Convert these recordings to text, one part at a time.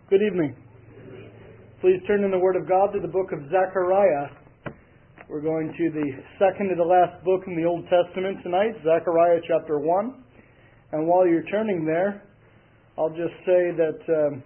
Good evening. Please turn in the Word of God to the book of Zechariah. We're going to the second to the last book in the Old Testament tonight, Zechariah chapter 1. And while you're turning there, I'll just say that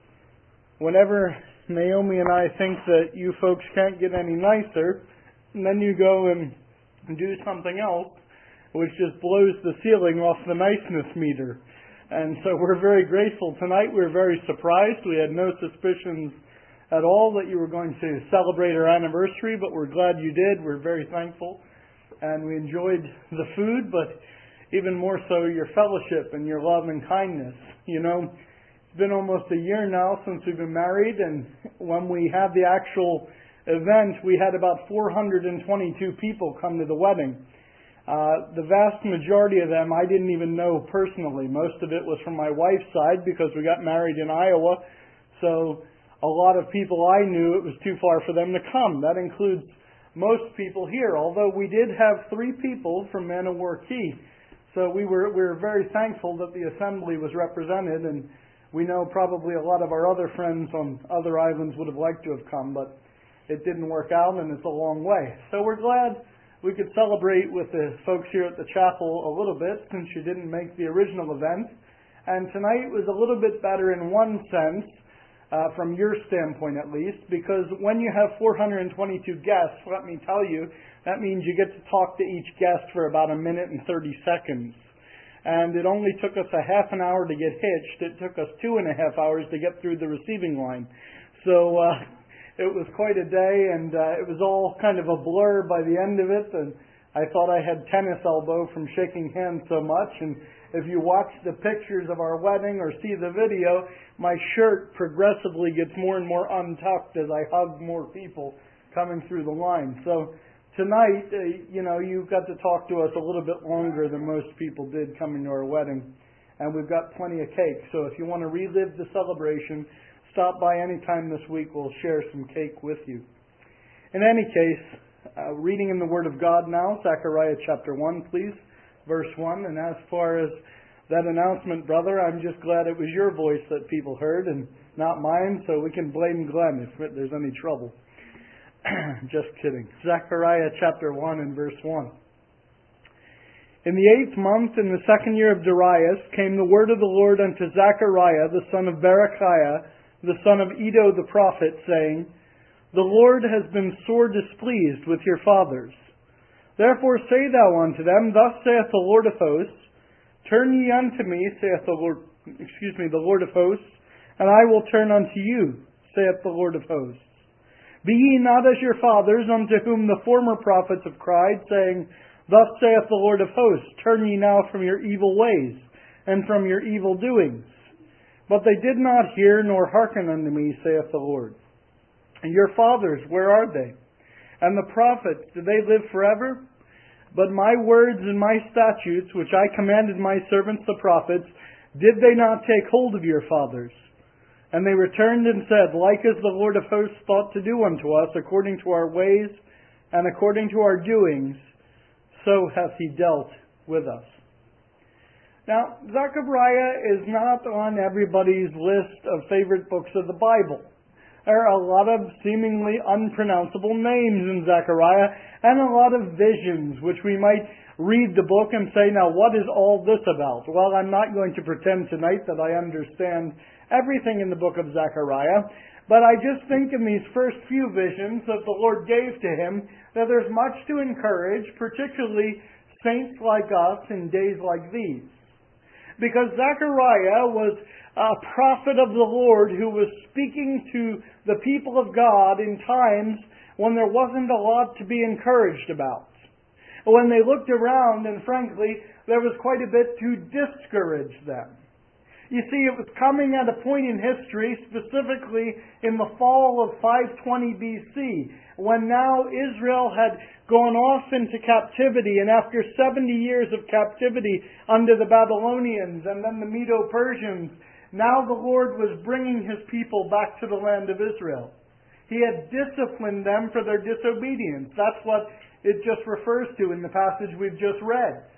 whenever Naomi and I think that you folks can't get any nicer, and then you go and do something else, which just blows the ceiling off the niceness meter. And so we're very grateful tonight. We're very surprised. We had no suspicions at all that you were going to celebrate our anniversary, but we're glad you did. We're very thankful. And we enjoyed the food, but even more so your fellowship and your love and kindness. You know, it's been almost a year now since we've been married, and when we had the actual event, we had about 422 people come to the wedding. The vast majority of them I didn't even know personally. Most of it was from my wife's side because we got married in Iowa. So a lot of people I knew it was too far for them to come. That includes most people here, although we did have 3 people from Man O' War Key. So we were very thankful that the assembly was represented, and we know probably a lot of our other friends on other islands would have liked to have come, but it didn't work out, and it's a long way. So we're glad we could celebrate with the folks here at the chapel a little bit since you didn't make the original event. And tonight was a little bit better in one sense, from your standpoint at least, because when you have 422 guests, let me tell you, that means you get to talk to each guest for about 1 minute and 30 seconds. And it only took us a half an hour to get hitched. It took us 2.5 hours to get through the receiving line. So it was quite a day, and it was all kind of a blur by the end of it, and I thought I had tennis elbow from shaking hands so much. And if you watch the pictures of our wedding or see the video, my shirt progressively gets more and more untucked as I hug more people coming through the line. So tonight, you got to talk to us a little bit longer than most people did coming to our wedding, and we've got plenty of cake. So if you want to relive the celebration, stop by any time this week. We'll share some cake with you. In any case, reading in the Word of God now, Zechariah chapter 1, please, verse 1. And as far as that announcement, brother, I'm just glad it was your voice that people heard and not mine, so we can blame Glenn if there's any trouble. Just kidding. Zechariah chapter 1 and verse 1. In the 8th month, in the 2nd year of Darius, came the word of the Lord unto Zechariah, the son of Berechiah, the son of Iddo the prophet, saying, The Lord has been sore displeased with your fathers. Therefore say thou unto them, Thus saith the Lord of hosts, Turn ye unto me, saith the Lord of hosts, and I will turn unto you, saith the Lord of hosts. Be ye not as your fathers, unto whom the former prophets have cried, saying, Thus saith the Lord of hosts, Turn ye now from your evil ways, and from your evil doings. But they did not hear nor hearken unto me, saith the Lord. And your fathers, where are they? And the prophets, do they live forever? But my words and my statutes, which I commanded my servants the prophets, did they not take hold of your fathers? And they returned and said, Like as the Lord of hosts thought to do unto us, according to our ways and according to our doings, so hath he dealt with us. Now, Zechariah is not on everybody's list of favorite books of the Bible. There are a lot of seemingly unpronounceable names in Zechariah and a lot of visions, which we might read the book and say, now what is all this about? Well, I'm not going to pretend tonight that I understand everything in the book of Zechariah, but I just think in these first few visions that the Lord gave to him that there's much to encourage, particularly saints like us in days like these. Because Zechariah was a prophet of the Lord who was speaking to the people of God in times when there wasn't a lot to be encouraged about. When they looked around, and frankly, there was quite a bit to discourage them. You see, it was coming at a point in history, specifically in the fall of 520 BC, when now Israel had gone off into captivity, and after 70 years of captivity under the Babylonians and then the Medo-Persians, now the Lord was bringing His people back to the land of Israel. He had disciplined them for their disobedience. That's what it just refers to in the passage we've just read.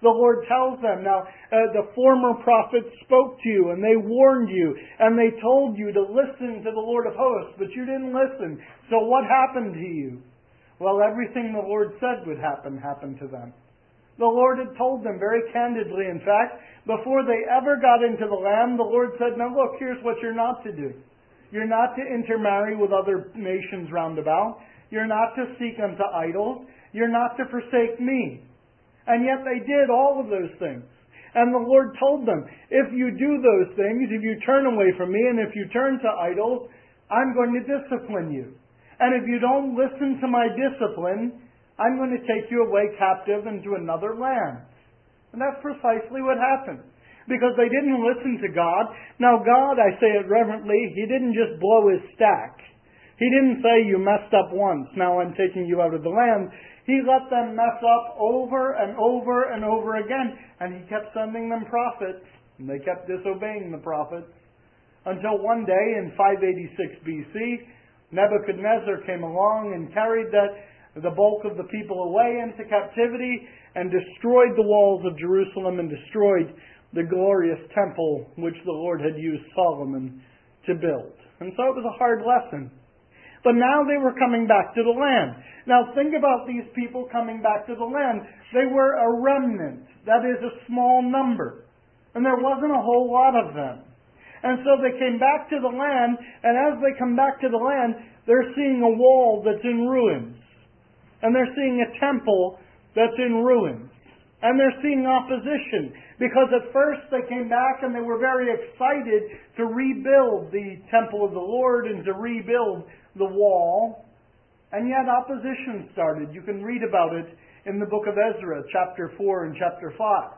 The Lord tells them, now, the former prophets spoke to you, and they warned you, and they told you to listen to the Lord of hosts, but you didn't listen. So what happened to you? Well, everything the Lord said would happen happened to them. The Lord had told them very candidly, in fact, before they ever got into the land, the Lord said, now look, here's what you're not to do. You're not to intermarry with other nations round about. You're not to seek unto idols. You're not to forsake me. And yet they did all of those things. And the Lord told them, if you do those things, if you turn away from me, and if you turn to idols, I'm going to discipline you. And if you don't listen to my discipline, I'm going to take you away captive into another land. And that's precisely what happened. Because they didn't listen to God. Now God, I say it reverently, He didn't just blow His stack. He didn't say, you messed up once, now I'm taking you out of the land. He let them mess up over and over and over again. And He kept sending them prophets. And they kept disobeying the prophets. Until one day in 586 BC, Nebuchadnezzar came along and carried the bulk of the people away into captivity and destroyed the walls of Jerusalem and destroyed the glorious temple which the Lord had used Solomon to build. And so it was a hard lesson. But now they were coming back to the land. Now think about these people coming back to the land. They were a remnant. That is a small number. And there wasn't a whole lot of them. And so they came back to the land, and as they come back to the land, they're seeing a wall that's in ruins. And they're seeing a temple that's in ruins. And they're seeing opposition. Because at first they came back and they were very excited to rebuild the temple of the Lord and to rebuild the wall. And yet opposition started. You can read about it in the book of Ezra, chapter 4 and chapter 5.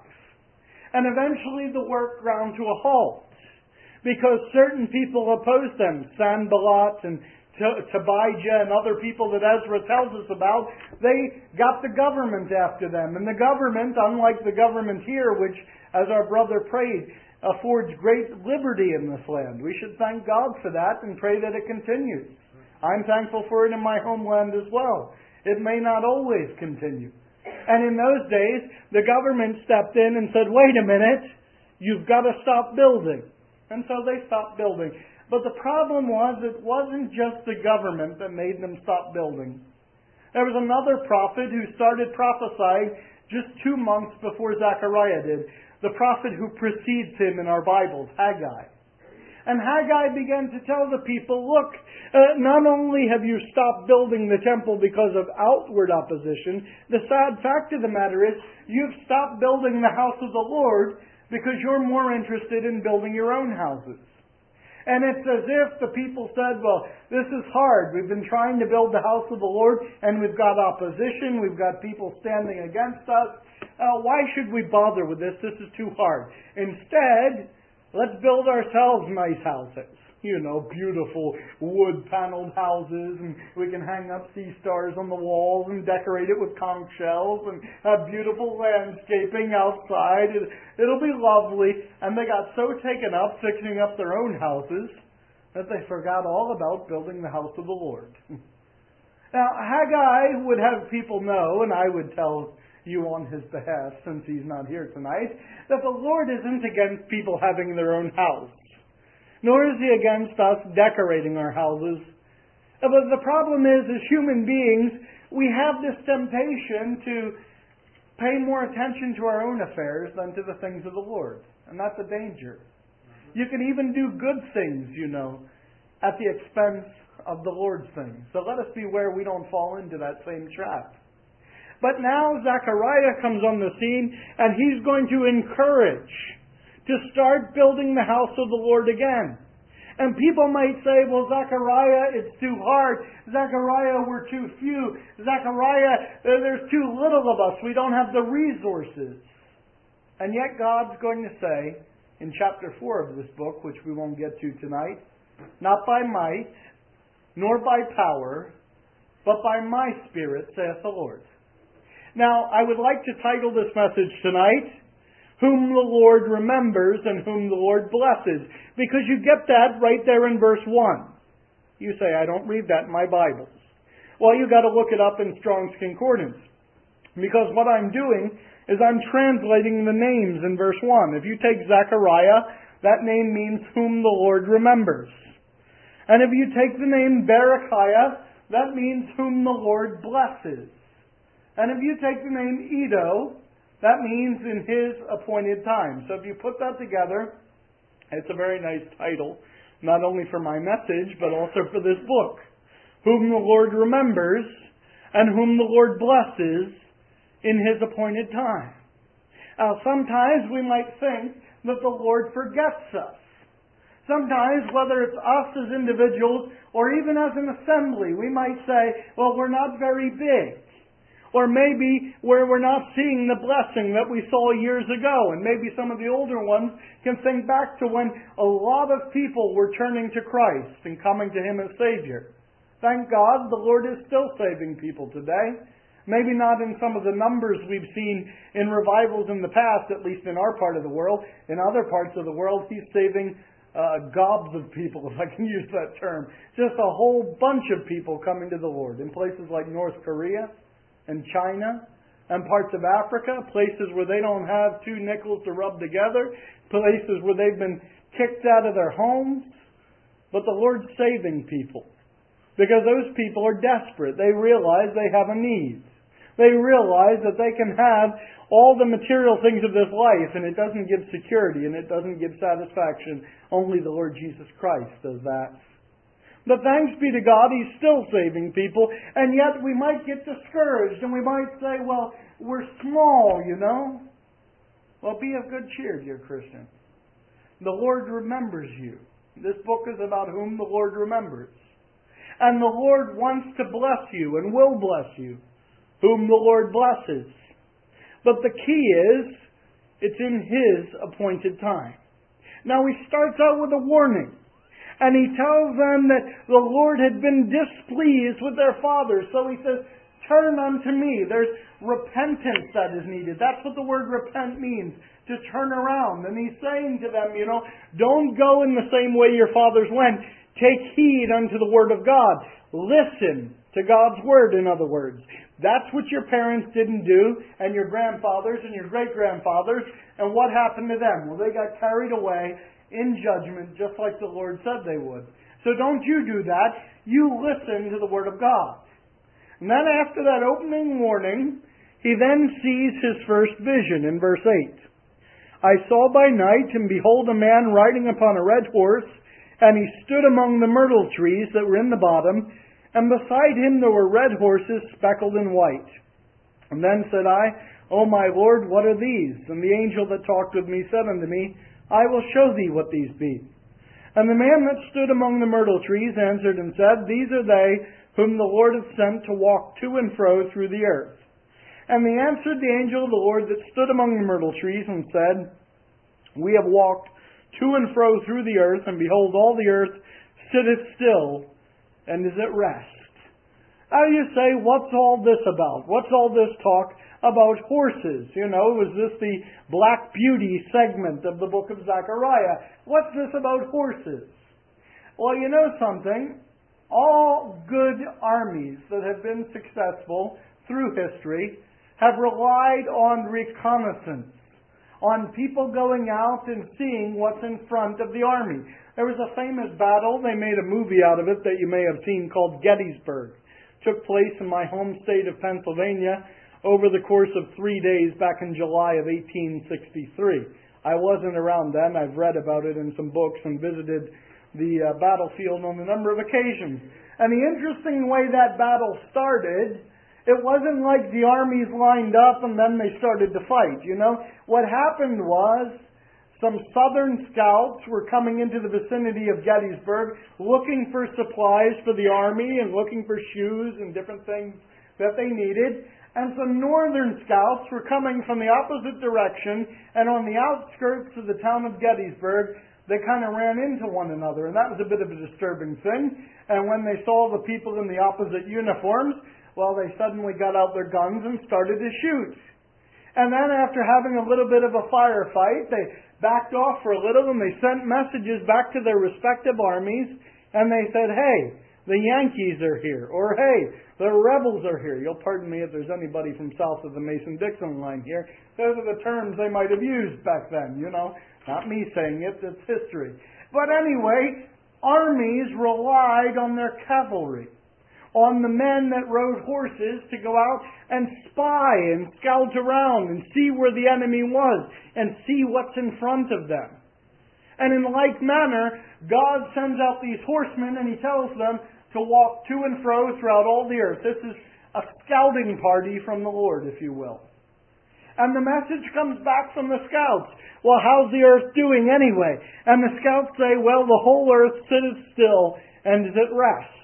And eventually the work ground to a halt. Because certain people opposed them. Sanballat and Tobijah and other people that Ezra tells us about, they got the government after them. And the government, unlike the government here, which, as our brother prayed, affords great liberty in this land. We should thank God for that and pray that it continues. I'm thankful for it in my homeland as well. It may not always continue. And in those days, the government stepped in and said, wait a minute, you've got to stop building. And so they stopped building. But the problem was, it wasn't just the government that made them stop building. There was another prophet who started prophesying just 2 months before Zechariah did. The prophet who precedes him in our Bibles, Haggai. And Haggai began to tell the people, look, not only have you stopped building the temple because of outward opposition, the sad fact of the matter is, you've stopped building the house of the Lord because you're more interested in building your own houses. And it's as if the people said, well, this is hard. We've been trying to build the house of the Lord, and we've got opposition. We've got people standing against us. Why should we bother with this? This is too hard. Instead, let's build ourselves nice houses. You know, beautiful wood-paneled houses, and we can hang up sea stars on the walls and decorate it with conch shells and have beautiful landscaping outside. It'll be lovely. And they got so taken up fixing up their own houses that they forgot all about building the house of the Lord. Now, Haggai would have people know, and I would tell you on his behalf, since he's not here tonight, that the Lord isn't against people having their own house. Nor is He against us decorating our houses. But the problem is, as human beings, we have this temptation to pay more attention to our own affairs than to the things of the Lord. And that's a danger. You can even do good things, you know, at the expense of the Lord's things. So let us beware we don't fall into that same trap. But now Zechariah comes on the scene, and he's going to encourage to start building the house of the Lord again. And people might say, well, Zechariah, it's too hard. Zechariah, we're too few. Zechariah, there's too little of us. We don't have the resources. And yet God's going to say, in chapter 4 of this book, which we won't get to tonight, not by might, nor by power, but by my Spirit, saith the Lord. Now, I would like to title this message tonight, Whom the Lord Remembers and Whom the Lord Blesses. Because you get that right there in verse 1. You say, I don't read that in my Bibles. Well, you've got to look it up in Strong's Concordance. Because what I'm doing is I'm translating the names in verse 1. If you take Zechariah, that name means whom the Lord remembers. And if you take the name Berechiah, that means whom the Lord blesses. And if you take the name Iddo, that means in His appointed time. So if you put that together, it's a very nice title, not only for my message, but also for this book. Whom the Lord remembers, and whom the Lord blesses in His appointed time. Now, sometimes we might think that the Lord forgets us. Sometimes, whether it's us as individuals or even as an assembly, we might say, well, we're not very big. Or maybe where we're not seeing the blessing that we saw years ago. And maybe some of the older ones can think back to when a lot of people were turning to Christ and coming to Him as Savior. Thank God the Lord is still saving people today. Maybe not in some of the numbers we've seen in revivals in the past, at least in our part of the world. In other parts of the world, He's saving gobs of people, if I can use that term. Just a whole bunch of people coming to the Lord in places like North Korea and China and parts of Africa, places where they don't have two nickels to rub together, places where they've been kicked out of their homes. But the Lord's saving people because those people are desperate. They realize they have a need. They realize that they can have all the material things of this life, and it doesn't give security, and it doesn't give satisfaction. Only the Lord Jesus Christ does that. But thanks be to God, He's still saving people, and yet we might get discouraged, and we might say, well, we're small, you know. Well, be of good cheer, dear Christian. The Lord remembers you. This book is about whom the Lord remembers. And the Lord wants to bless you, and will bless you, whom the Lord blesses. But the key is, it's in His appointed time. Now He starts out with a warning. And He tells them that the Lord had been displeased with their fathers. So He says, turn unto me. There's repentance that is needed. That's what the word repent means, to turn around. And He's saying to them, don't go in the same way your fathers went. Take heed unto the Word of God. Listen to God's Word, in other words. That's what your parents didn't do, and your grandfathers and your great-grandfathers. And what happened to them? Well, they got carried away in judgment, just like the Lord said they would. So don't you do that. You listen to the Word of God. And then after that opening warning, He then sees His first vision in verse 8. I saw by night, and behold, a man riding upon a red horse, and he stood among the myrtle trees that were in the bottom, and beside him there were red horses speckled in white. And then said I, O my Lord, what are these? And the angel that talked with me said unto me, I will show thee what these be. And the man that stood among the myrtle trees answered and said, These are they whom the Lord hath sent to walk to and fro through the earth. And they answered the angel of the Lord that stood among the myrtle trees, and said, We have walked to and fro through the earth, and behold, all the earth sitteth still, and is at rest. Now you say, what's all this about? What's all this talk about horses? Was this the Black Beauty segment of the book of Zechariah? What's this about horses? Well, you know something? All good armies that have been successful through history have relied on reconnaissance, on people going out and seeing what's in front of the army. There was a famous battle, they made a movie out of it that you may have seen, called Gettysburg. It took place in my home state of Pennsylvania over the course of 3 days back in July of 1863. I wasn't around then. I've read about it in some books and visited the battlefield on a number of occasions. And the interesting way that battle started, it wasn't like the armies lined up and then they started to fight. What happened was some Southern scouts were coming into the vicinity of Gettysburg looking for supplies for the army and looking for shoes and different things that they needed. And some Northern scouts were coming from the opposite direction, and on the outskirts of the town of Gettysburg, they kind of ran into one another, and that was a bit of a disturbing thing. And when they saw the people in the opposite uniforms, well, they suddenly got out their guns and started to shoot. And then after having a little bit of a firefight, they backed off for a little and they sent messages back to their respective armies, and they said, Hey, The Yankees are here. Or, hey, the rebels are here. You'll pardon me if there's anybody from south of the Mason-Dixon line here. Those are the terms they might have used back then, you know. Not me saying it, it's history. But anyway, armies relied on their cavalry, on the men that rode horses to go out and spy and scout around and see where the enemy was and see what's in front of them. And in like manner, God sends out these horsemen and He tells them to walk to and fro throughout all the earth. This is a scouting party from the Lord, if you will. And the message comes back from the scouts. Well, how's the earth doing anyway? And the scouts say, well, the whole earth sitteth still and is at rest.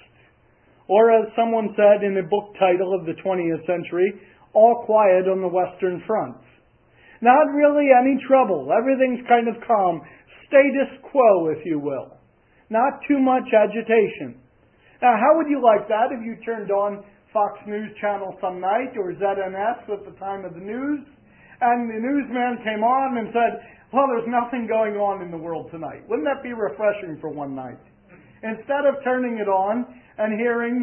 Or as someone said in a book title of the 20th century, all quiet on the Western Front. Not really any trouble. Everything's kind of calm. Status quo, if you will. Not too much agitation. Now, how would you like that if you turned on Fox News Channel some night or ZNS at the time of the news, and the newsman came on and said, well, there's nothing going on in the world tonight. Wouldn't that be refreshing for one night? Instead of turning it on and hearing,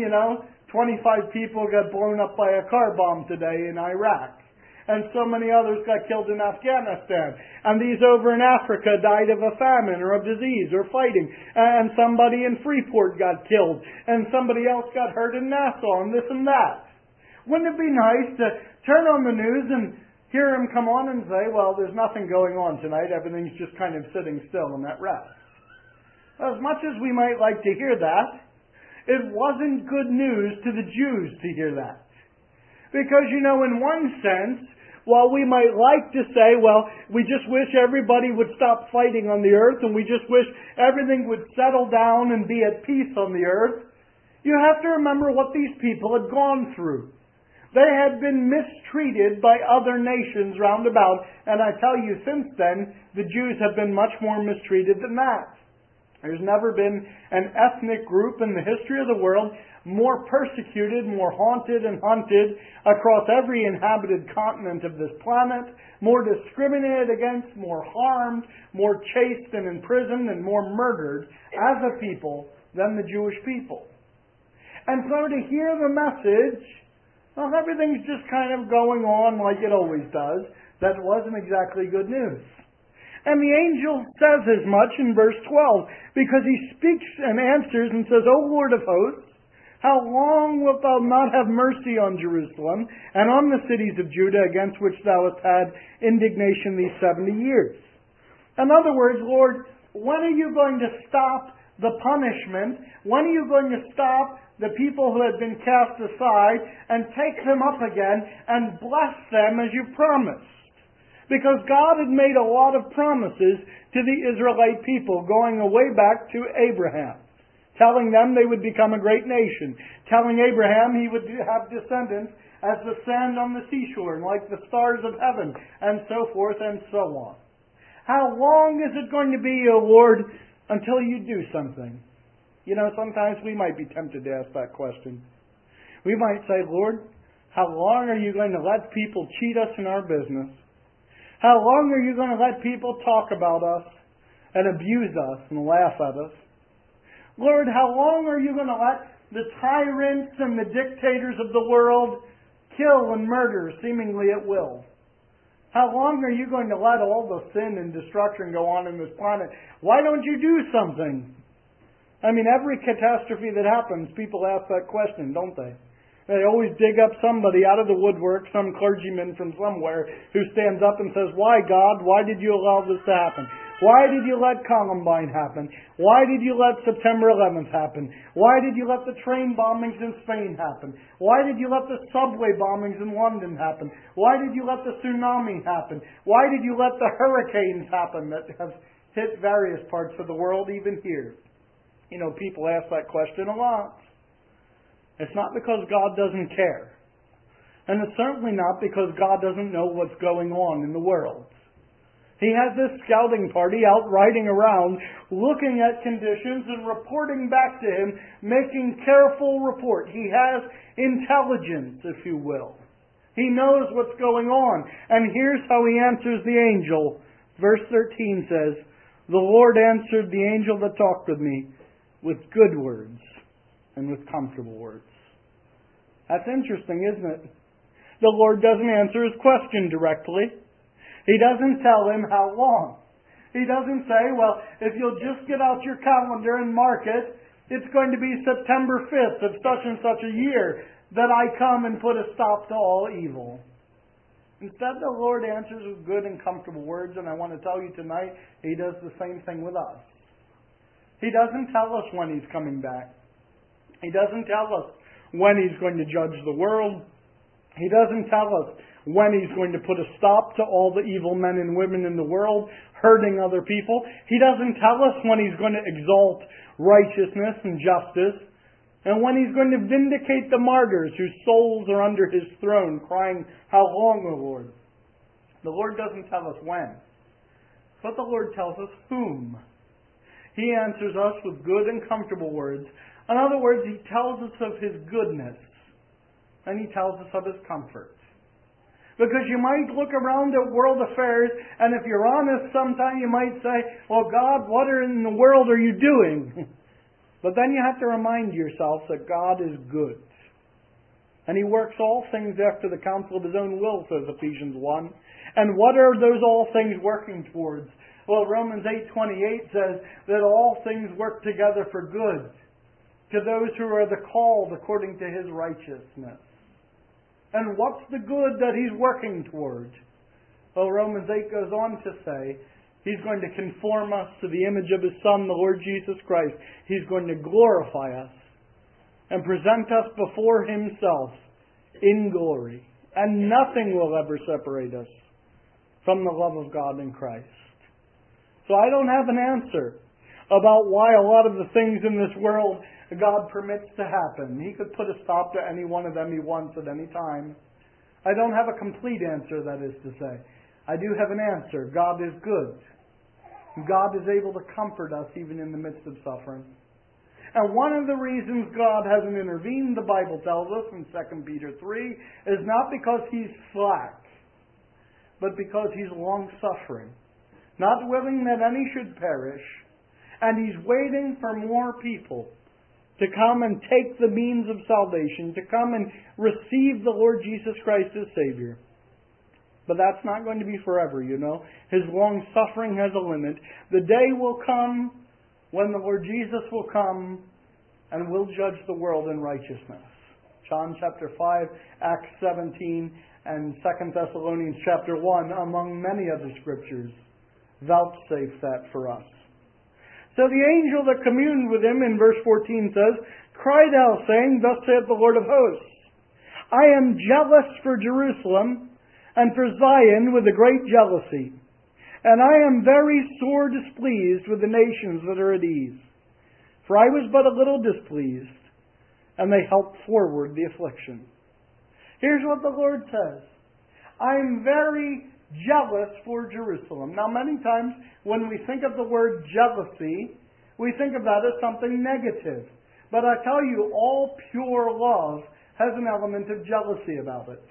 25 people got blown up by a car bomb today in Iraq, and so many others got killed in Afghanistan, and these over in Africa died of a famine or of disease or fighting, and somebody in Freeport got killed, and somebody else got hurt in Nassau, and this and that. Wouldn't it be nice to turn on the news and hear him come on and say, well, there's nothing going on tonight, everything's just kind of sitting still and at rest? As much as we might like to hear that, it wasn't good news to the Jews to hear that. Because, in one sense, while we might like to say, well, we just wish everybody would stop fighting on the earth and we just wish everything would settle down and be at peace on the earth, you have to remember what these people had gone through. They had been mistreated by other nations round about, and I tell you, since then, the Jews have been much more mistreated than that. There's never been an ethnic group in the history of the world more persecuted, more haunted and hunted across every inhabited continent of this planet, more discriminated against, more harmed, more chased and imprisoned, and more murdered as a people than the Jewish people. And so to hear the message, well, everything's just kind of going on like it always does, that wasn't exactly good news. And the angel says as much in verse 12, because he speaks and answers and says, O Lord of hosts, how long wilt thou not have mercy on Jerusalem and on the cities of Judah against which thou hast had indignation these 70 years? In other words, Lord, when are you going to stop the punishment? When are you going to stop the people who had been cast aside and take them up again and bless them as you promised? Because God had made a lot of promises to the Israelite people going way back to Abraham, telling them they would become a great nation, telling Abraham he would have descendants as the sand on the seashore and like the stars of heaven, and so forth and so on. How long is it going to be, O Lord, until you do something? Sometimes we might be tempted to ask that question. We might say, Lord, how long are you going to let people cheat us in our business? How long are you going to let people talk about us and abuse us and laugh at us? Lord, how long are you going to let the tyrants and the dictators of the world kill and murder seemingly at will? How long are you going to let all the sin and destruction go on in this planet? Why don't you do something? Every catastrophe that happens, people ask that question, don't they? They always dig up somebody out of the woodwork, some clergyman from somewhere, who stands up and says, why, God? Why did you allow this to happen? Why did you let Columbine happen? Why did you let September 11th happen? Why did you let the train bombings in Spain happen? Why did you let the subway bombings in London happen? Why did you let the tsunami happen? Why did you let the hurricanes happen that have hit various parts of the world, even here? People ask that question a lot. It's not because God doesn't care. And it's certainly not because God doesn't know what's going on in the world. He has this scouting party out riding around, looking at conditions and reporting back to him, making careful report. He has intelligence, if you will. He knows what's going on. And here's how he answers the angel. Verse 13 says, The Lord answered the angel that talked with me with good words. and with comfortable words. That's interesting, isn't it? The Lord doesn't answer his question directly. He doesn't tell him how long. He doesn't say, well, if you'll just get out your calendar and mark it, it's going to be September 5th of such and such a year that I come and put a stop to all evil. Instead, the Lord answers with good and comfortable words, and I want to tell you tonight, He does the same thing with us. He doesn't tell us when He's coming back. He doesn't tell us when He's going to judge the world. He doesn't tell us when He's going to put a stop to all the evil men and women in the world hurting other people. He doesn't tell us when He's going to exalt righteousness and justice, and when He's going to vindicate the martyrs whose souls are under His throne, crying, "How long, O Lord?" The Lord doesn't tell us when, but the Lord tells us whom. He answers us with good and comfortable words. In other words, He tells us of His goodness, and He tells us of His comfort. Because you might look around at world affairs, and if you're honest, sometime you might say, "Well, God, what in the world are you doing?" But then you have to remind yourself that God is good. And He works all things after the counsel of His own will, says Ephesians 1. And what are those all things working towards? Well, Romans 8:28 says that all things work together for good to those who are the called according to His righteousness. And what's the good that He's working toward? Well, Romans 8 goes on to say He's going to conform us to the image of His Son, the Lord Jesus Christ. He's going to glorify us and present us before Himself in glory. And nothing will ever separate us from the love of God in Christ. So I don't have an answer about why a lot of the things in this world God permits to happen. He could put a stop to any one of them He wants at any time. I don't have a complete answer, that is to say. I do have an answer. God is good. God is able to comfort us even in the midst of suffering. And one of the reasons God hasn't intervened, the Bible tells us in 2 Peter 3, is not because He's slack, but because He's long-suffering, not willing that any should perish, and He's waiting for more people to come and take the means of salvation, to come and receive the Lord Jesus Christ as Savior. But that's not going to be forever, you know. His long-suffering has a limit. The day will come when the Lord Jesus will come and will judge the world in righteousness. John chapter 5, Acts 17, and 2 Thessalonians chapter 1, among many other scriptures, vouchsafe that for us. So the angel that communed with Him in verse 14 says, "Cry thou, saying, Thus saith the Lord of hosts, I am jealous for Jerusalem, and for Zion with a great jealousy. And I am very sore displeased with the nations that are at ease. For I was but a little displeased, and they helped forward the affliction." Here's what the Lord says. I'm very jealous for Jerusalem. Now, many times when we think of the word jealousy, we think of that as something negative. But I tell you, all pure love has an element of jealousy about it.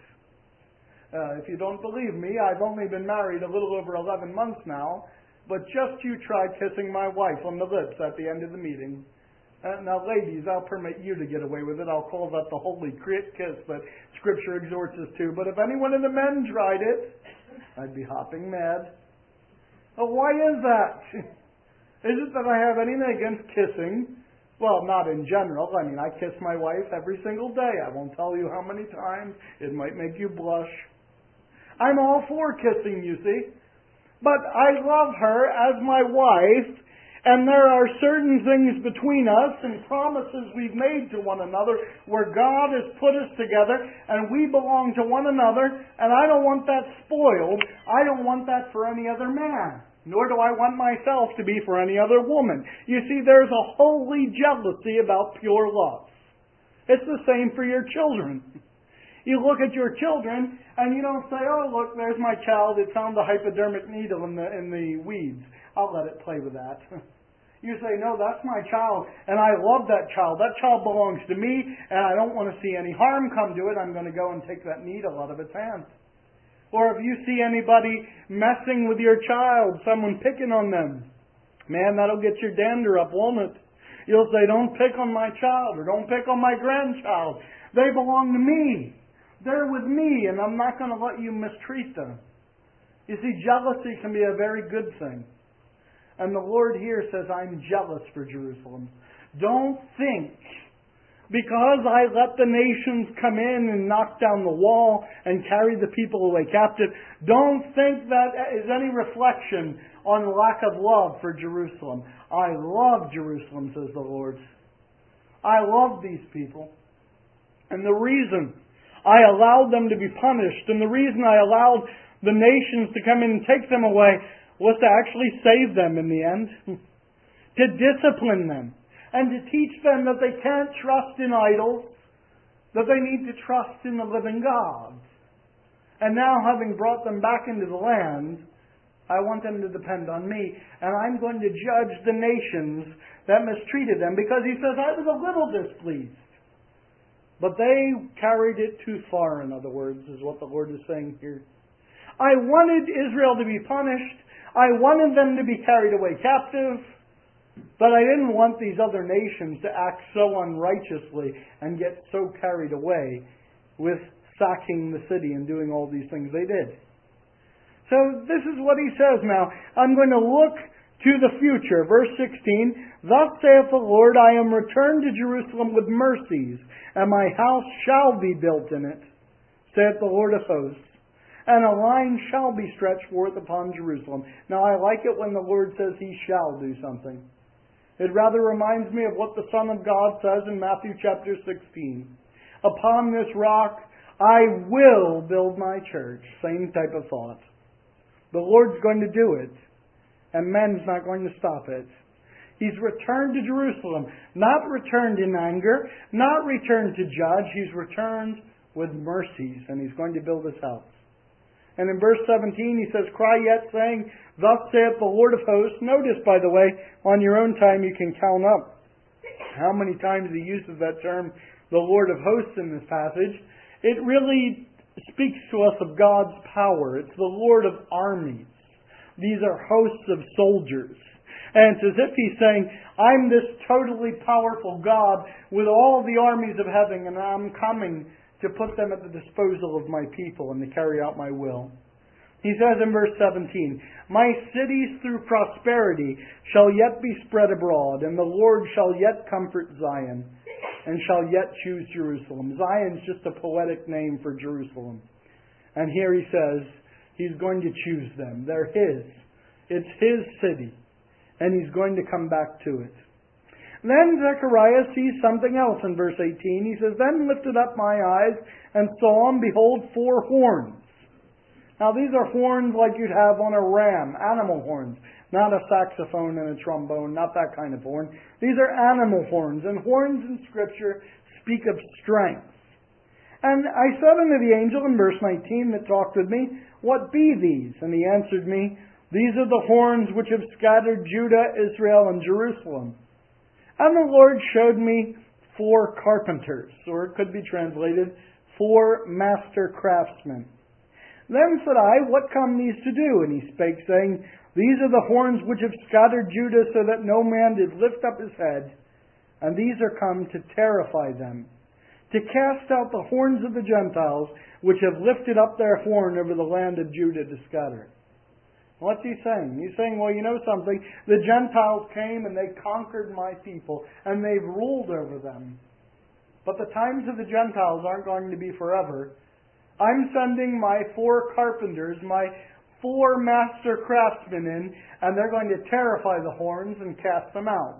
If you don't believe me, I've only been married a little over 11 months now, but just you try kissing my wife on the lips at the end of the meeting. Now, ladies, I'll permit you to get away with it. I'll call that the holy kiss that Scripture exhorts us to. But if any one of the men tried it, I'd be hopping mad. Well, why is that? Is it that I have anything against kissing? Well, not in general. I mean, I kiss my wife every single day. I won't tell you how many times. It might make you blush. I'm all for kissing, you see. But I love her as my wife, and there are certain things between us and promises we've made to one another where God has put us together and we belong to one another, and I don't want that spoiled. I don't want that for any other man, nor do I want myself to be for any other woman. You see, there's a holy jealousy about pure love. It's the same for your children. You look at your children and you don't say, "Oh, look, there's my child. It found the hypodermic needle in the weeds. I'll let it play with that." You say, "No, that's my child, and I love that child. That child belongs to me, and I don't want to see any harm come to it. I'm going to go and take that needle out of its hands." Or if you see anybody messing with your child, someone picking on them, man, that'll get your dander up, won't it? You'll say, don't pick on my child or don't pick on my grandchild. They belong to me. They're with me, and I'm not going to let you mistreat them. You see, jealousy can be a very good thing. And the Lord here says, I'm jealous for Jerusalem. Don't think, because I let the nations come in and knock down the wall and carry the people away captive, don't think that is any reflection on lack of love for Jerusalem. I love Jerusalem, says the Lord. I love these people. And the reason I allowed them to be punished, and the reason I allowed the nations to come in and take them away, was to actually save them in the end. To discipline them. And to teach them that they can't trust in idols. That they need to trust in the living God. And now, having brought them back into the land, I want them to depend on me. And I'm going to judge the nations that mistreated them. Because he says, I was a little displeased. But they carried it too far, in other words, is what the Lord is saying here. I wanted Israel to be punished. I wanted them to be carried away captive. But I didn't want these other nations to act so unrighteously and get so carried away with sacking the city and doing all these things they did. So this is what he says now. I'm going to look to the future. Verse 16, Thus saith the Lord, I am returned to Jerusalem with mercies, and my house shall be built in it, saith the Lord of hosts. And a line shall be stretched forth upon Jerusalem. Now I like it when the Lord says He shall do something. It rather reminds me of what the Son of God says in Matthew chapter 16. Upon this rock I will build my church. Same type of thought. The Lord's going to do it. And man's not going to stop it. He's returned to Jerusalem. Not returned in anger. Not returned to judge. He's returned with mercies. And He's going to build His house. And in verse 17 he says, Cry yet, saying, Thus saith the Lord of hosts. Notice, by the way, on your own time you can count up how many times he uses that term, the Lord of hosts, in this passage. It really speaks to us of God's power. It's the Lord of armies. These are hosts of soldiers. And it's as if He's saying, I'm this totally powerful God with all the armies of heaven, and I'm coming to put them at the disposal of my people and to carry out my will. He says in verse 17, My cities through prosperity shall yet be spread abroad, and the Lord shall yet comfort Zion, and shall yet choose Jerusalem. Zion's just a poetic name for Jerusalem. And here he says, He's going to choose them. They're His. It's His city. And He's going to come back to it. Then Zechariah sees something else in verse 18. He says, Then lifted up my eyes and saw, and behold, 4 horns. Now these are horns like you'd have on a ram, animal horns. Not a saxophone and a trombone, not that kind of horn. These are animal horns, and horns in Scripture speak of strength. And I said unto the angel in verse 19 that talked with me, What be these? And he answered me, These are the horns which have scattered Judah, Israel, and Jerusalem. And the Lord showed me 4 carpenters, or it could be translated, 4 master craftsmen. Then said I, What come these to do? And he spake, saying, These are the horns which have scattered Judah, so that no man did lift up his head. And these are come to terrify them, to cast out the horns of the Gentiles, which have lifted up their horn over the land of Judah to scatter. What's he saying? He's saying, well, you know something? The Gentiles came and they conquered my people, and they've ruled over them. But the times of the Gentiles aren't going to be forever. I'm sending my 4 carpenters, my 4 master craftsmen in, and they're going to terrify the horns and cast them out.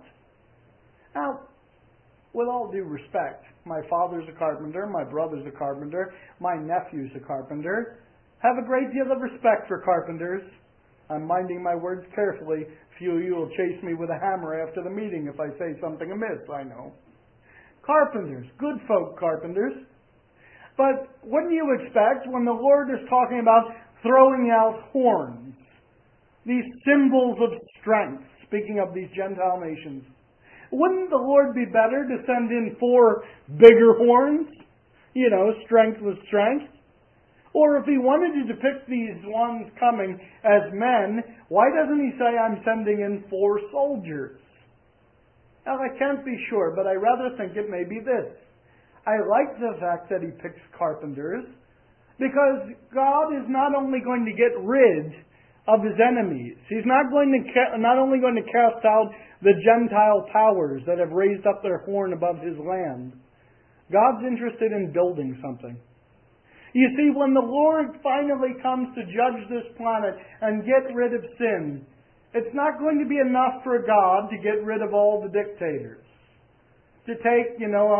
Now, with all due respect, my father's a carpenter, my brother's a carpenter, my nephew's a carpenter. Have a great deal of respect for carpenters. I'm minding my words carefully. A few of you will chase me with a hammer after the meeting if I say something amiss, I know. Carpenters, good folk carpenters. But what do you expect when the Lord is talking about throwing out horns? These symbols of strength, speaking of these Gentile nations. Wouldn't the Lord be better to send in 4 bigger horns? You know, strength with strength. Or if He wanted to depict these ones coming as men, why doesn't He say, I'm sending in 4 soldiers? Well, I can't be sure, but I rather think it may be this. I like the fact that he picks carpenters, because God is not only going to get rid of his enemies. He's not only going to cast out the Gentile powers that have raised up their horn above his land. God's interested in building something. You see, when the Lord finally comes to judge this planet and get rid of sin, it's not going to be enough for God to get rid of all the dictators. To take,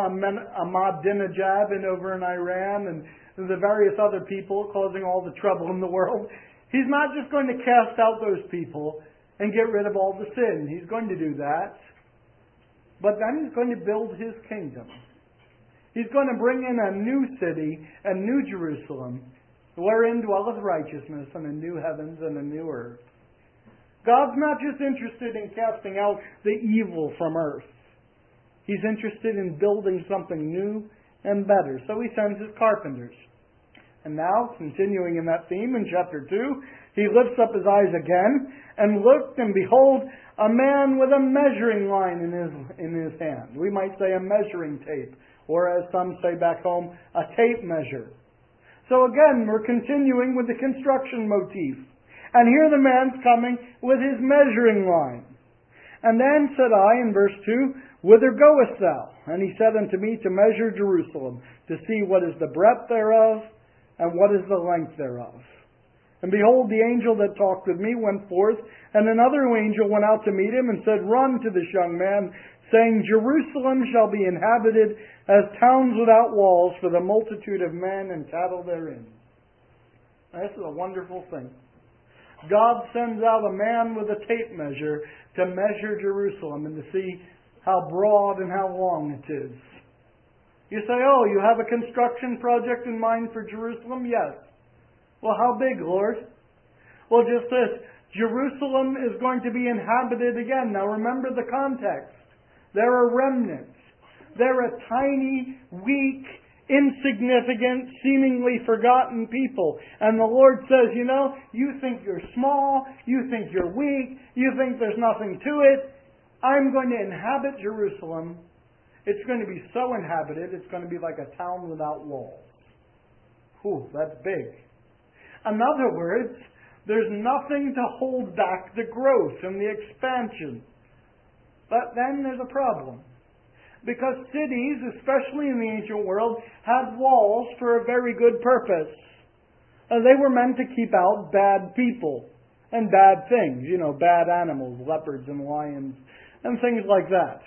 Ahmadinejad over in Iran and the various other people causing all the trouble in the world. He's not just going to cast out those people and get rid of all the sin. He's going to do that. But then he's going to build his kingdom. He's going to bring in a new city, a new Jerusalem, wherein dwelleth righteousness, and a new heavens and a new earth. God's not just interested in casting out the evil from earth. He's interested in building something new and better. So he sends his carpenters. And now, continuing in that theme in chapter 2, he lifts up his eyes again and looked, and behold, a man with a measuring line in his hand. We might say a measuring tape, or as some say back home, a tape measure. So again, we're continuing with the construction motif. And here the man's coming with his measuring line. And then said I, in verse 2, Whither goest thou? And he said unto me, To measure Jerusalem, to see what is the breadth thereof, and what is the length thereof. And behold, the angel that talked with me went forth, and another angel went out to meet him, and said, Run to this young man, saying, Jerusalem shall be inhabited as towns without walls, for the multitude of men and cattle therein. Now, this is a wonderful thing. God sends out a man with a tape measure to measure Jerusalem and to see how broad and how long it is. You say, oh, you have a construction project in mind for Jerusalem? Yes. Well, how big, Lord? Well, just this. Jerusalem is going to be inhabited again. Now remember the context. There are remnants. They're a tiny, weak, insignificant, seemingly forgotten people. And the Lord says, you think you're small, you think you're weak, you think there's nothing to it. I'm going to inhabit Jerusalem. It's going to be so inhabited, it's going to be like a town without walls. Whew, that's big. In other words, there's nothing to hold back the growth and the expansion. But then there's a problem. Because cities, especially in the ancient world, had walls for a very good purpose. They were meant to keep out bad people and bad things. Bad animals, leopards and lions and things like that.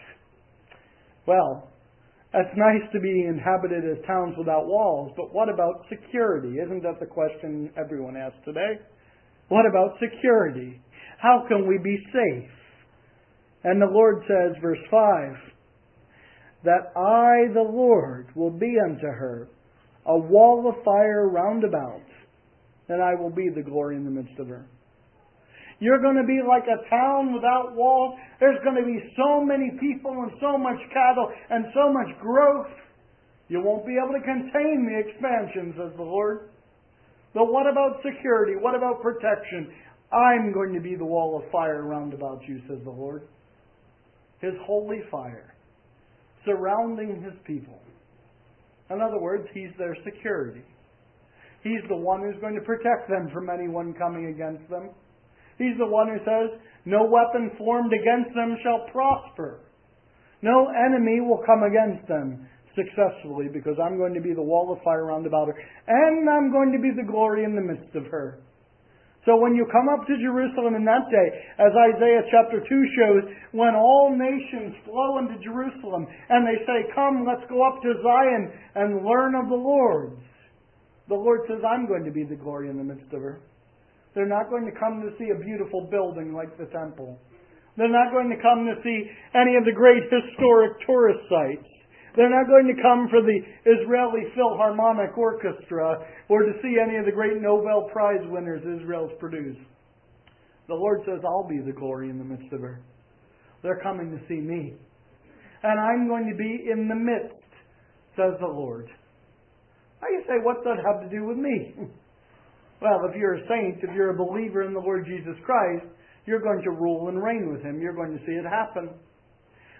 Well, it's nice to be inhabited as towns without walls, but what about security? Isn't that the question everyone asks today? What about security? How can we be safe? And the Lord says, verse 5, that I, the Lord, will be unto her a wall of fire round about, and I will be the glory in the midst of her. You're going to be like a town without walls. There's going to be so many people and so much cattle and so much growth. You won't be able to contain the expansion, says the Lord. But what about security? What about protection? I'm going to be the wall of fire round about you, says the Lord. His holy fire surrounding His people. In other words, He's their security. He's the one who's going to protect them from anyone coming against them. He's the one who says, no weapon formed against them shall prosper. No enemy will come against them successfully, because I'm going to be the wall of fire round about her, and I'm going to be the glory in the midst of her. So when you come up to Jerusalem in that day, as Isaiah chapter 2 shows, when all nations flow into Jerusalem and they say, come, let's go up to Zion and learn of the Lord. The Lord says, I'm going to be the glory in the midst of her. They're not going to come to see a beautiful building like the temple. They're not going to come to see any of the great historic tourist sites. They're not going to come for the Israeli Philharmonic Orchestra or to see any of the great Nobel Prize winners Israel's produced. The Lord says, I'll be the glory in the midst of her. They're coming to see me. And I'm going to be in the midst, says the Lord. Now you say, what's that have to do with me? Well, if you're a saint, if you're a believer in the Lord Jesus Christ, you're going to rule and reign with Him. You're going to see it happen.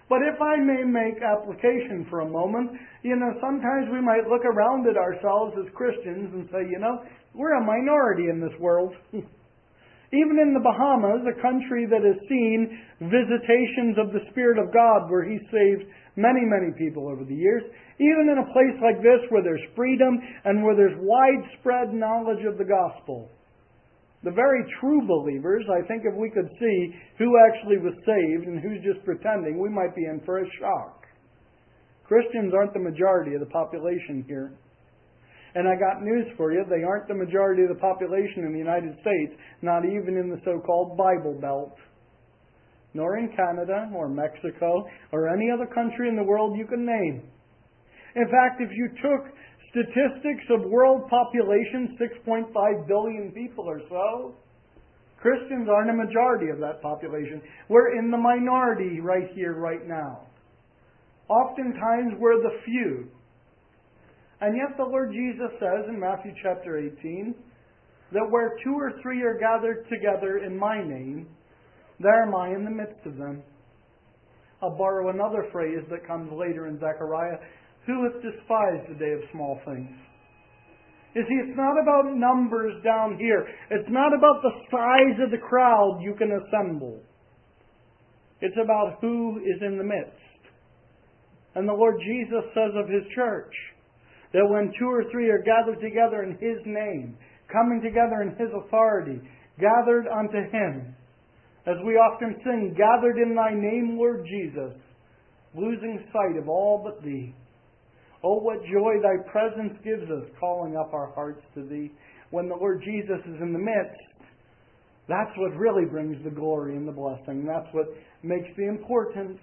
But if I may make application for a moment, sometimes we might look around at ourselves as Christians and say, we're a minority in this world. Even in the Bahamas, a country that has seen visitations of the Spirit of God where He saved many, many people over the years, even in a place like this where there's freedom and where there's widespread knowledge of the gospel, the very true believers, I think if we could see who actually was saved and who's just pretending, we might be in for a shock. Christians aren't the majority of the population here. And I got news for you, they aren't the majority of the population in the United States, not even in the so-called Bible Belt, nor in Canada or Mexico or any other country in the world you can name. In fact, if you took statistics of world population, 6.5 billion people or so, Christians aren't a majority of that population. We're in the minority right here, right now. Oftentimes we're the few. And yet the Lord Jesus says in Matthew chapter 18 that where 2 or 3 are gathered together in my name, there am I in the midst of them. I'll borrow another phrase that comes later in Zechariah. Who hath despised the day of small things? You see, it's not about numbers down here. It's not about the size of the crowd you can assemble. It's about who is in the midst. And the Lord Jesus says of His church, that when 2 or 3 are gathered together in His name, coming together in His authority, gathered unto Him, as we often sing, gathered in Thy name, Lord Jesus, losing sight of all but Thee. Oh, what joy Thy presence gives us, calling up our hearts to Thee. When the Lord Jesus is in the midst, that's what really brings the glory and the blessing. That's what makes the importance.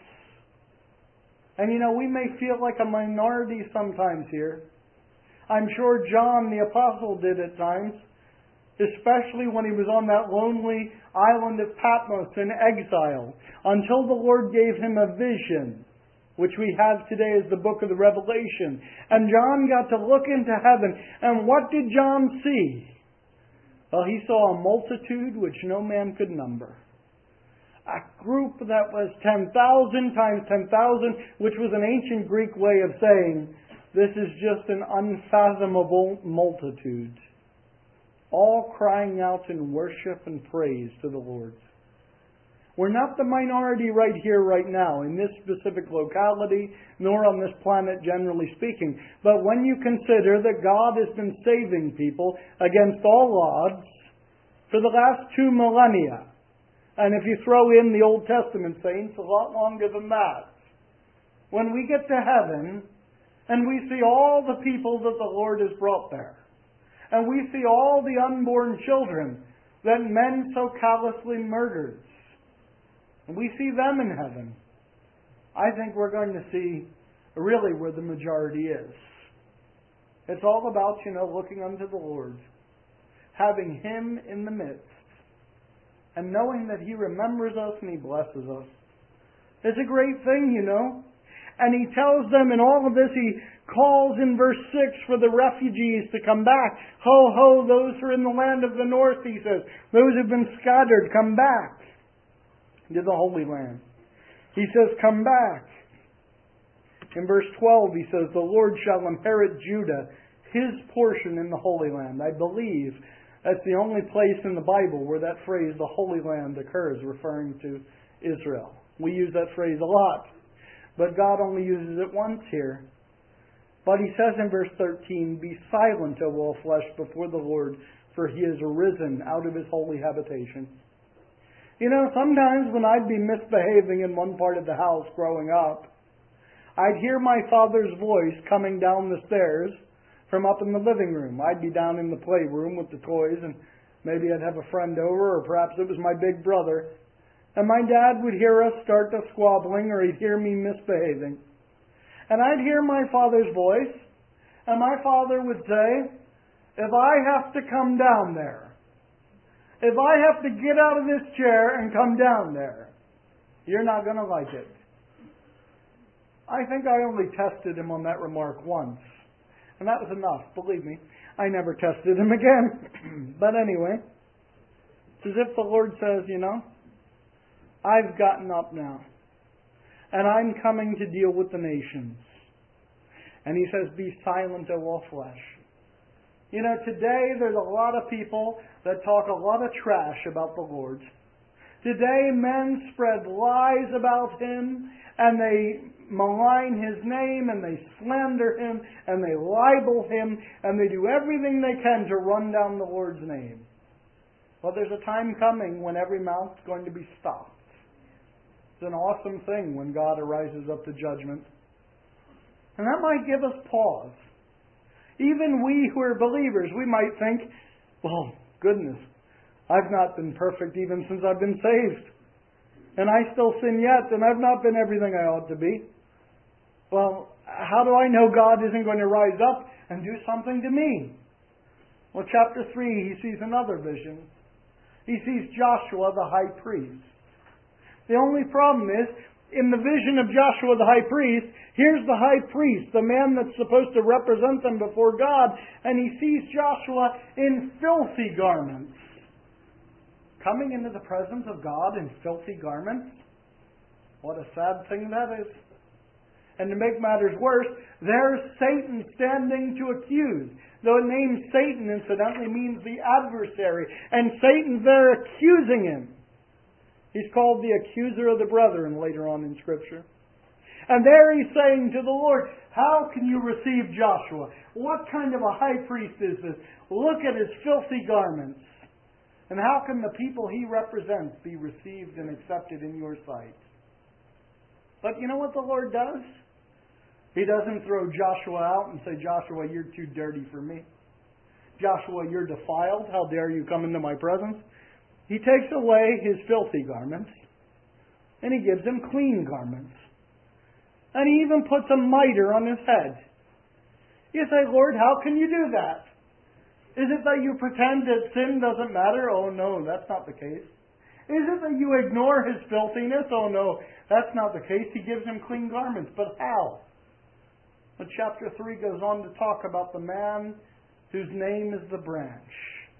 And we may feel like a minority sometimes here. I'm sure John the Apostle did at times, especially when he was on that lonely island of Patmos in exile, until the Lord gave him a vision, which we have today as the book of the Revelation. And John got to look into heaven. And what did John see? Well, he saw a multitude which no man could number. A group that was 10,000 times 10,000, which was an ancient Greek way of saying, this is just an unfathomable multitude, all crying out in worship and praise to the Lord. We're not the minority right here, right now, in this specific locality, nor on this planet generally speaking. But when you consider that God has been saving people against all odds for the last 2 millennia, and if you throw in the Old Testament saints, a lot longer than that, when we get to heaven, and we see all the people that the Lord has brought there. And we see all the unborn children that men so callously murdered. And we see them in heaven. I think we're going to see really where the majority is. It's all about, looking unto the Lord, having Him in the midst, and knowing that He remembers us and He blesses us. It's a great thing, And He tells them in all of this, He calls in verse 6 for the refugees to come back. Ho, ho, those who are in the land of the north, He says. Those who have been scattered, come back to the Holy Land. He says, come back. In verse 12, He says, the Lord shall inherit Judah, His portion in the Holy Land. I believe that's the only place in the Bible where that phrase, the Holy Land, occurs, referring to Israel. We use that phrase a lot. But God only uses it once here. But He says in verse 13, be silent, O all flesh, before the Lord, for He is arisen out of His holy habitation. Sometimes when I'd be misbehaving in one part of the house growing up, I'd hear my father's voice coming down the stairs from up in the living room. I'd be down in the playroom with the toys, and maybe I'd have a friend over, or perhaps it was my big brother. And my dad would hear us start to squabbling, or he'd hear me misbehaving. And I'd hear my father's voice, and my father would say, if I have to come down there, if I have to get out of this chair and come down there, you're not going to like it. I think I only tested him on that remark once. And that was enough, believe me. I never tested him again. But anyway, it's as if the Lord says, I've gotten up now. and I'm coming to deal with the nations. And he says, be silent, O all flesh. You know, today there's a lot of people that talk a lot of trash about the Lord. Today men spread lies about Him, and they malign His name, and they slander Him, and they libel Him, and they do everything they can to run down the Lord's name. Well, there's a time coming when every mouth's going to be stopped. It's an awesome thing when God arises up to judgment. And that might give us pause. Even we who are believers, we might think, well, goodness, I've not been perfect even since I've been saved. And I still sin yet, and I've not been everything I ought to be. Well, how do I know God isn't going to rise up and do something to me? Well, chapter 3, he sees another vision. He sees Joshua the high priest. The only problem is, in the vision of Joshua the high priest, here's the high priest, the man that's supposed to represent them before God, and he sees Joshua in filthy garments. Coming into the presence of God in filthy garments? What a sad thing that is. And to make matters worse, there's Satan standing to accuse. The name Satan, incidentally, means the adversary. And Satan's there accusing him. He's called the accuser of the brethren later on in Scripture. And there he's saying to the Lord, how can you receive Joshua? What kind of a high priest is this? Look at his filthy garments. And how can the people he represents be received and accepted in your sight? But you know what the Lord does? He doesn't throw Joshua out and say, Joshua, you're too dirty for me. Joshua, you're defiled. How dare you come into my presence? He takes away his filthy garments, and he gives him clean garments. And he even puts a mitre on his head. You say, Lord, how can you do that? Is it that you pretend that sin doesn't matter? Oh no, that's not the case. Is it that you ignore his filthiness? Oh no, that's not the case. He gives him clean garments. But how? But chapter 3 goes on to talk about the man whose name is the branch.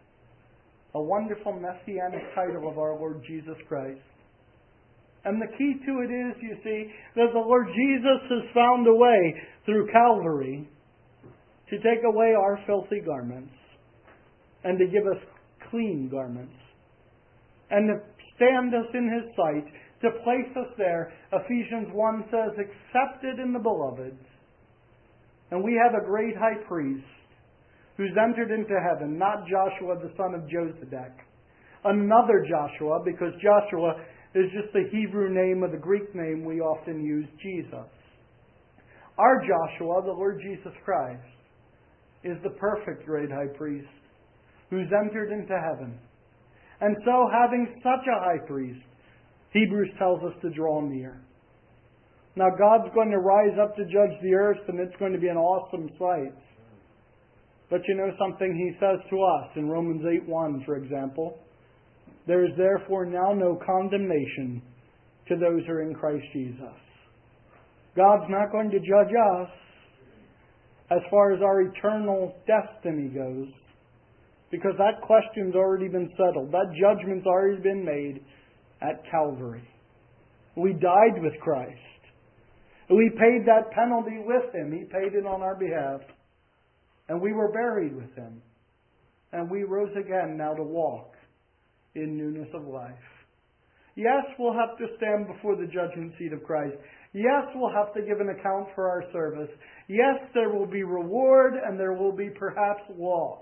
A wonderful messianic title of our Lord Jesus Christ. And the key to it is, you see, that the Lord Jesus has found a way through Calvary to take away our filthy garments and to give us clean garments and to stand us in His sight, to place us there. Ephesians 1 says, accepted in the beloved. And we have a great high priest who's entered into heaven, not Joshua the son of Josedek. Another Joshua, because Joshua is just the Hebrew name of the Greek name we often use, Jesus. Our Joshua, the Lord Jesus Christ, is the perfect great high priest who's entered into heaven. And so, having such a high priest, Hebrews tells us to draw near. Now, God's going to rise up to judge the earth, and it's going to be an awesome sight. But you know something He says to us in Romans 8:1, for example. There is therefore now no condemnation to those who are in Christ Jesus. God's not going to judge us as far as our eternal destiny goes, because that question's already been settled. That judgment's already been made at Calvary. We died with Christ. We paid that penalty with Him. He paid it on our behalf. And we were buried with Him. And we rose again now to walk in newness of life. Yes, we'll have to stand before the judgment seat of Christ. Yes, we'll have to give an account for our service. Yes, there will be reward and there will be perhaps loss.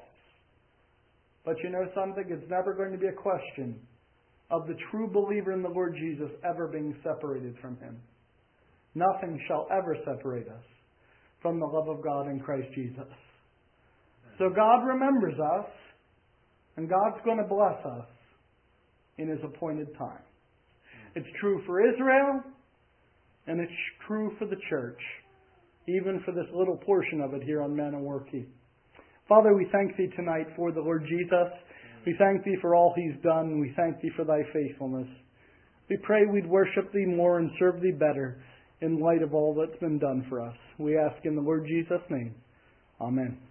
But you know something? It's never going to be a question of the true believer in the Lord Jesus ever being separated from Him. Nothing shall ever separate us from the love of God in Christ Jesus. So God remembers us, and God's going to bless us in His appointed time. It's true for Israel, and it's true for the church, even for this little portion of it here on Maniwaki. Father, we thank Thee tonight for the Lord Jesus. We thank Thee for all He's done. We thank Thee for Thy faithfulness. We pray we'd worship Thee more and serve Thee better in light of all that's been done for us. We ask in the Lord Jesus' name. Amen.